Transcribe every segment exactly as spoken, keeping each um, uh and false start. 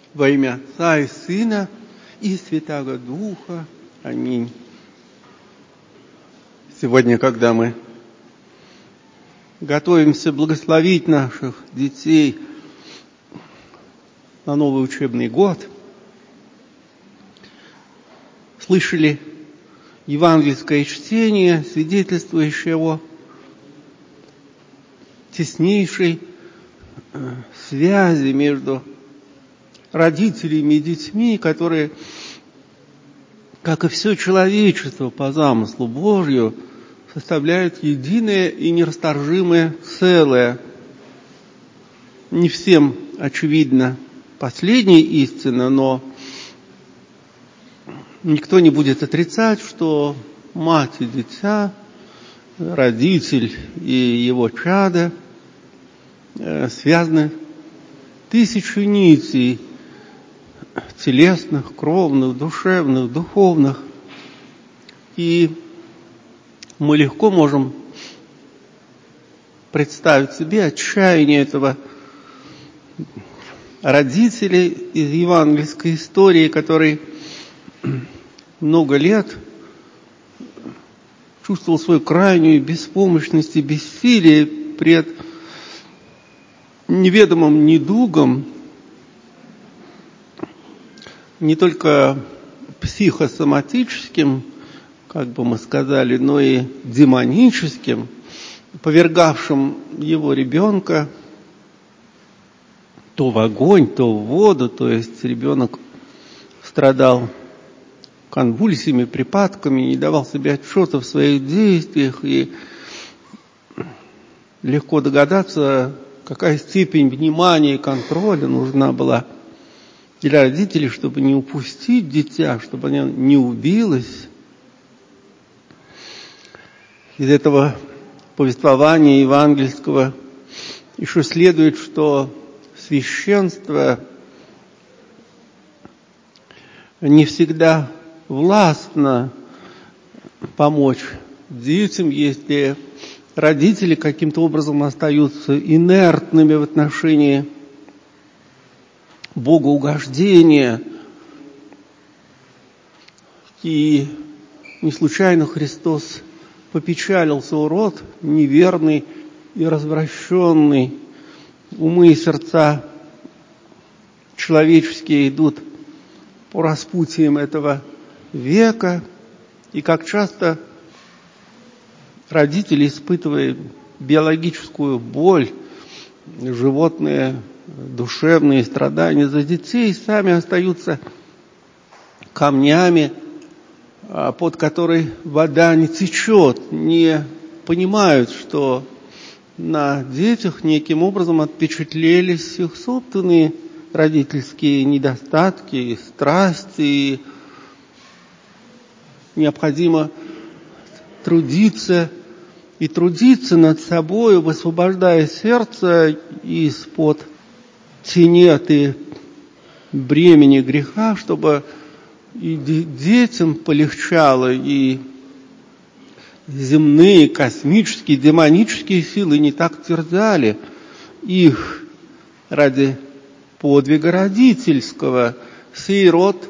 Во имя Отца и Сына и Святаго Духа. Аминь. Сегодня, когда мы готовимся благословить наших детей на новый учебный год, слышали евангельское чтение, свидетельствующее о теснейшей связи между родителями и детьми, которые, как и все человечество по замыслу Божью, составляют единое и нерасторжимое целое. Не всем очевидна последняя истина, но никто не будет отрицать, что мать и дитя, родитель и его чадо связаны тысячей нитей телесных, кровных, душевных, духовных. И мы легко можем представить себе отчаяние этого родителя из евангельской истории, который много лет чувствовал свою крайнюю беспомощность и бессилие пред неведомым недугом, не только психосоматическим, как бы мы сказали, но и демоническим, повергавшим его ребенка то в огонь, то в воду. То есть ребенок страдал конвульсиями, припадками, не давал себе отчета в своих действиях, и легко догадаться, какая степень внимания и контроля нужна была для родителей, чтобы не упустить дитя, чтобы оно не убилось. Из этого повествования евангельского еще следует, что священство не всегда властно помочь детям, если родители каким-то образом остаются инертными в отношении богоугождения. И не случайно Христос попечалился: урод неверный и развращенный. Умы и сердца человеческие идут по распутиям этого века, и как часто родители, испытывая биологическую боль, животные душевные страдания за детей, сами остаются камнями, под которой вода не течет, не понимают, что на детях неким образом отпечатлелись их собственные родительские недостатки, страсти, и необходимо трудиться и трудиться над собой, высвобождая сердце из-под тенет и бремени греха, чтобы и детям полегчало, и земные, космические, демонические силы не так терзали их ради подвига родительского. Сей род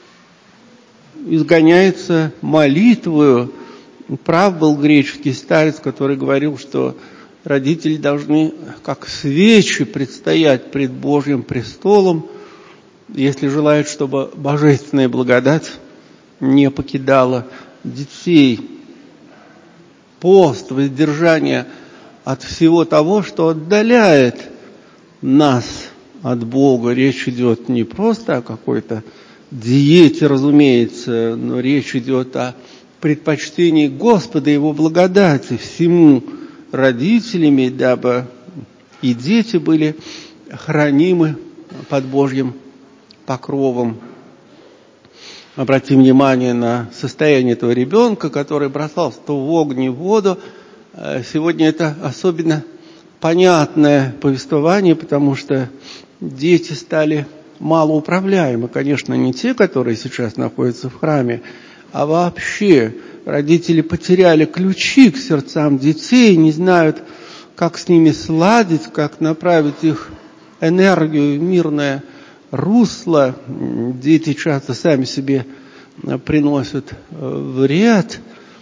изгоняется молитвою. Прав был греческий старец, который говорил, что родители должны как свечи предстоять пред Божьим престолом, если желают, чтобы божественная благодать не покидала детей. Пост, воздержание от всего того, что отдаляет нас от Бога. Речь идет не просто о какой-то диете, разумеется, но речь идет о предпочтении Господа, Его благодати всему родителями, дабы и дети были хранимы под Божьим покровом. Обратим внимание на состояние этого ребенка, который бросался то в огонь, в воду. Сегодня это особенно понятное повествование, потому что дети стали малоуправляемы. Конечно, не те, которые сейчас находятся в храме, а вообще родители потеряли ключи к сердцам детей, не знают, как с ними сладить, как направить их энергию в мирное русло. Дети часто сами себе приносят вред,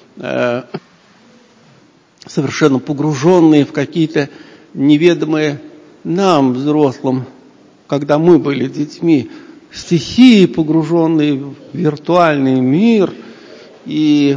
совершенно погруженные в какие-то неведомые нам, взрослым, когда мы были детьми, стихии, погруженные в виртуальный мир. И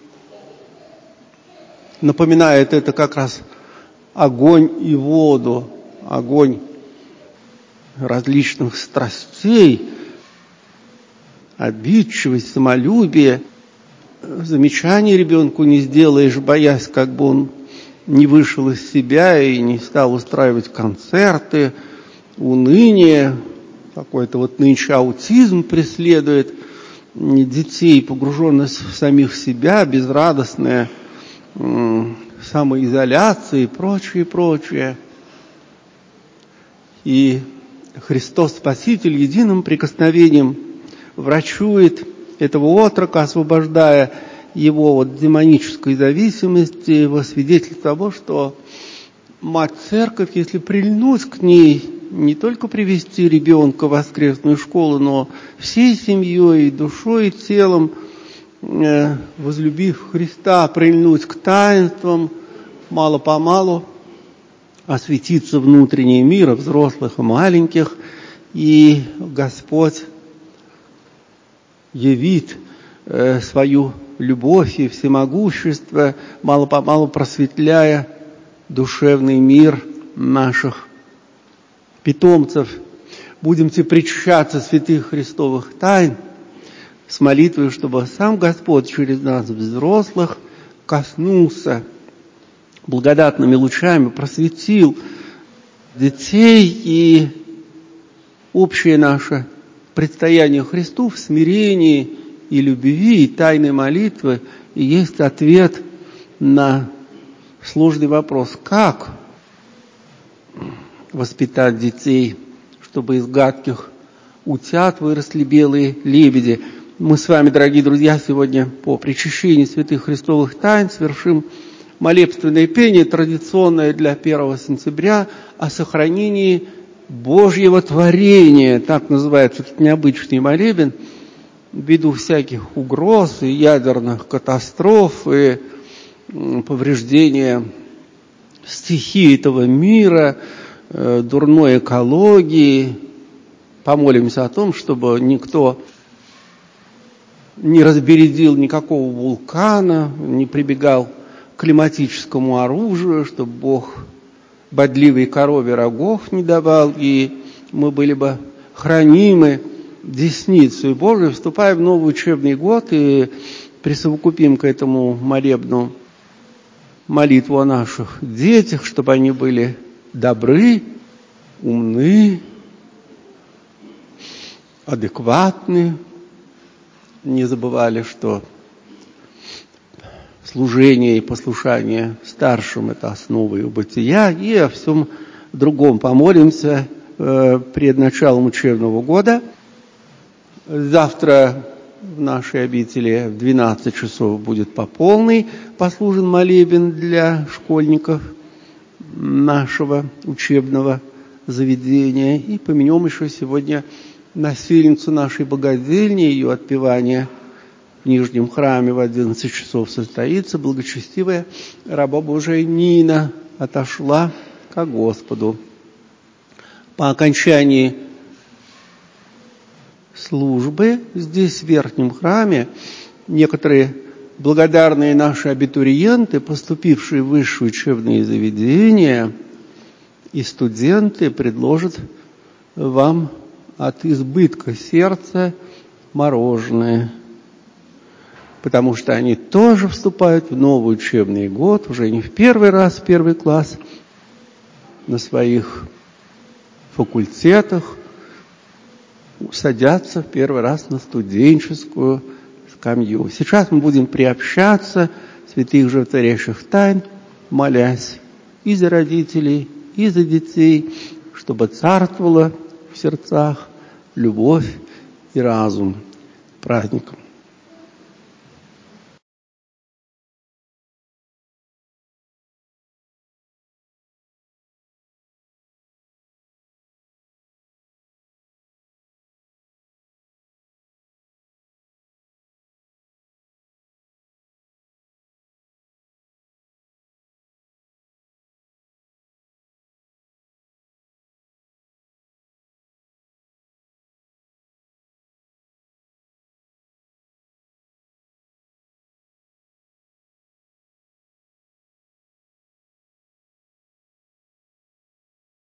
напоминает это как раз огонь и воду, огонь различных страстей, обидчивость, самолюбие. Замечаний ребенку не сделаешь, боясь, как бы он не вышел из себя и не стал устраивать концерты. Уныние, какой-то вот нынче аутизм преследует детей, погруженность в самих себя, безрадостная самоизоляция и прочее, прочее. И Христос Спаситель единым прикосновением врачует этого отрока, освобождая его от демонической зависимости, во свидетельство того, что Мать Церковь, если прильнуть к ней, не только привести ребенка в воскресную школу, но всей семьей, душой и телом, возлюбив Христа, прильнуть к таинствам, мало-помалу осветится внутренний мир взрослых и маленьких, и Господь явит э, свою любовь и всемогущество, мало-помалу просветляя душевный мир наших питомцев. Будемте причащаться святых Христовых тайн с молитвой, чтобы сам Господь через нас, взрослых, коснулся благодатными лучами, просветил детей, и общее наше предстояние Христу в смирении и любви, и тайной молитвы и есть ответ на сложный вопрос: как воспитать детей, чтобы из гадких утят выросли белые лебеди. Мы с вами, дорогие друзья, сегодня по причащении святых Христовых тайн совершим молебственное пение, традиционное для первого сентября, о сохранении Божьего творения. Так называется этот необычный молебен, ввиду всяких угроз и ядерных катастроф, и повреждения стихии этого мира, дурной экологии. Помолимся о том, чтобы никто не разбередил никакого вулкана, не прибегал к климатическому оружию, чтобы Бог бодливой корове рогов не давал, и мы были бы хранимы десницей Божией, вступая в новый учебный год, и присовокупим к этому молебну молитву о наших детях, чтобы они были добры, умны, адекватны, не забывали, что служение и послушание старшим – это основа их бытия, и о всем другом помолимся э, перед началом учебного года. Завтра в нашей обители в двенадцать часов будет по полной послужен молебен для школьников нашего учебного заведения. И помянем еще сегодня насельницу нашей богадельни, ее отпевание в Нижнем храме в одиннадцать часов состоится. Благочестивая раба Божия Нина отошла ко Господу. По окончании службы здесь, в Верхнем храме, некоторые благодарные наши абитуриенты, поступившие в высшие учебные заведения, и студенты предложат вам от избытка сердца мороженое, потому что они тоже вступают в новый учебный год, уже не в первый раз, в первый класс, на своих факультетах, садятся в первый раз на студенческую скамью. Сейчас мы будем приобщаться святых животворящих тайн, молясь и за родителей, и за детей, чтобы царствовала в сердцах любовь и разум. Праздником!